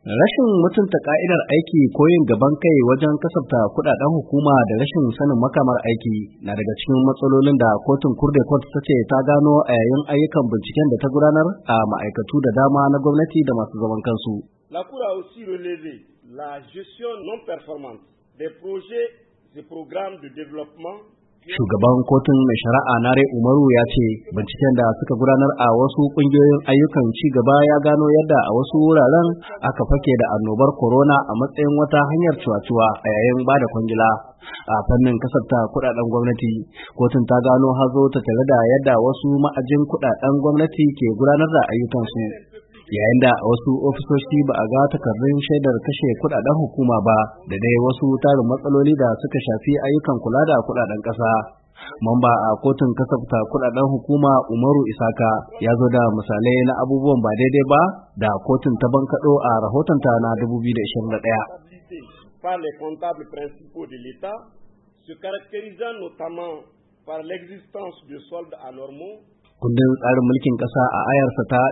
Rashin mutunta ka'idar aiki ko yin gaban kai wajen kasafta kudaden hukuma da rashin sanin makamar aiki na daga cikin matsalolin da kotun Kurde Court ta ce ta gano a yayin ayyukan binciken da ta gudanar a ma'aikatu da dama na gwamnati da masu zaman kansu. La Cour a aussi relevé la gestion non performante des projets et programmes de développement. Shugaban kotun mai shari'a Nare Umaru ya ce binciken da suka gudanar a wasu kungiyoyin ayyukan ci gaba ya gano yadda a wasu wuraren aka fake da annobar corona a matsayin wata hanyar cuwa-cuwa a yayin bada kwangila. A fannin kasafta kudaden gwamnati, kotun ta gano hazo ta tare da yadda wasu ma'ajin kudaden gwamnati ke gudanar da ayyukansu. Yayin da wasu ofisoshi ba a ga takardun shaidar kashe kudaden hukuma ba da dai wasu tarin matsaloli da suka shafi ayyukan kula da kudaden ƙasa. Mamba a kotun kasafta kudaden hukuma Umaru Isaka ya zo da misalai na abubuwan ba daidai ba da kotun ta bankaɗo a rahotonta na 2021. Par les comptables principaux de l'État, se caractérisant notamment par l'existence de soldes anormaux. Kundin tsarin mulkin ƙasa a ayarsa ta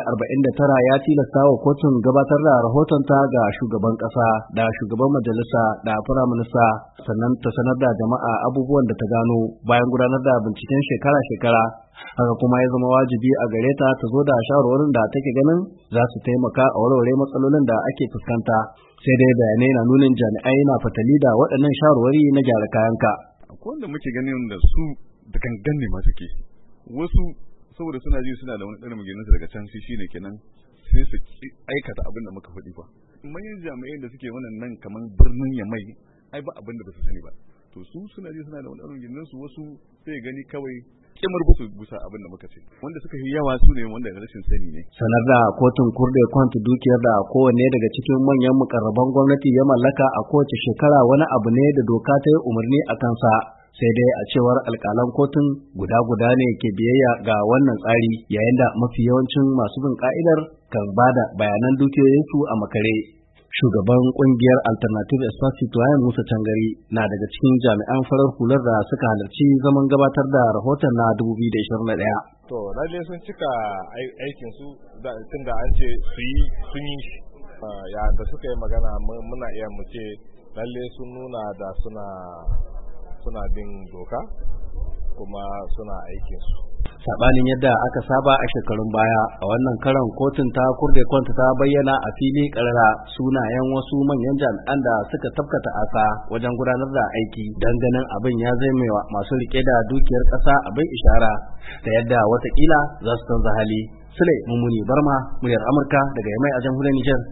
149 ya tilasta wa kotun gabatar da rahotonta ga shugaban ƙasa da shugaban majalisa da firaminista, sannan ta sanar da jama'a abubuwan da ta gano bayan gudanar da binciken shekara-shekara. Haka kuma ya zama wajibi a gare ta ta zo da shawarwarin da take ganin za su taimaka a warware matsalolin da ake fuskanta. Sai dai bayanai na nunin jami'ai na fatali da waɗannan shawarwari na gyara kayanka. Akwai wanda muke ganin da su da gangan ne masu ke. Wasu saboda suna ji suna da wani ɗan magininsu daga can shi ne kenan sai su aikata abin da muka faɗi ba. Manyan jami'ai da suke wannan nan kamar birnin Yamai ai ba abin da ba su sani ba. To su suna ji suna da wani ɗan magininsu wasu sai gani kawai kimar ba su busa abin da muka ce. Wanda suka yi yawa su ne wanda rashin sani ne. Sanar da kotun Kurde Court dukiyar da kowanne daga cikin manyan mukarraban gwamnati ya mallaka a kowace shekara wani abu ne da doka ta yi umarni a kansa. Sai dai a cewar alƙalan kotun guda ne ke biyayya ga wannan tsari, yayin da mafi yawancin masu bin ka'idar kan bada bayanan dukiyoyinsu a makare. Shugaban kungiyar Alternative Espace Citoyen Musa Tangari na daga cikin jami'an farar hular da suka halarci zaman gabatar da rahoton na 2021. To lalle sun cika aikin su tunda an ce sun yi shi. Yayin da suka yi magana muna iya mu ce lalle sun nuna da suna bin doka kuma suna aikinsu. Sabanin yadda aka saba a shekarun baya, a wannan karan kotun ta Kurde Court ta bayyana a fili karara sunayen wasu manyan jami'an da suka tafkata asa wajen gudanar da aiki, ganin abin ya zaimewa masu rike da dukiyar ƙasa abin ishara da yadda watakila za su canza hali. Sule Mummuni Barma, muryar Amurka daga Yamai a jamhuriyar Nijar.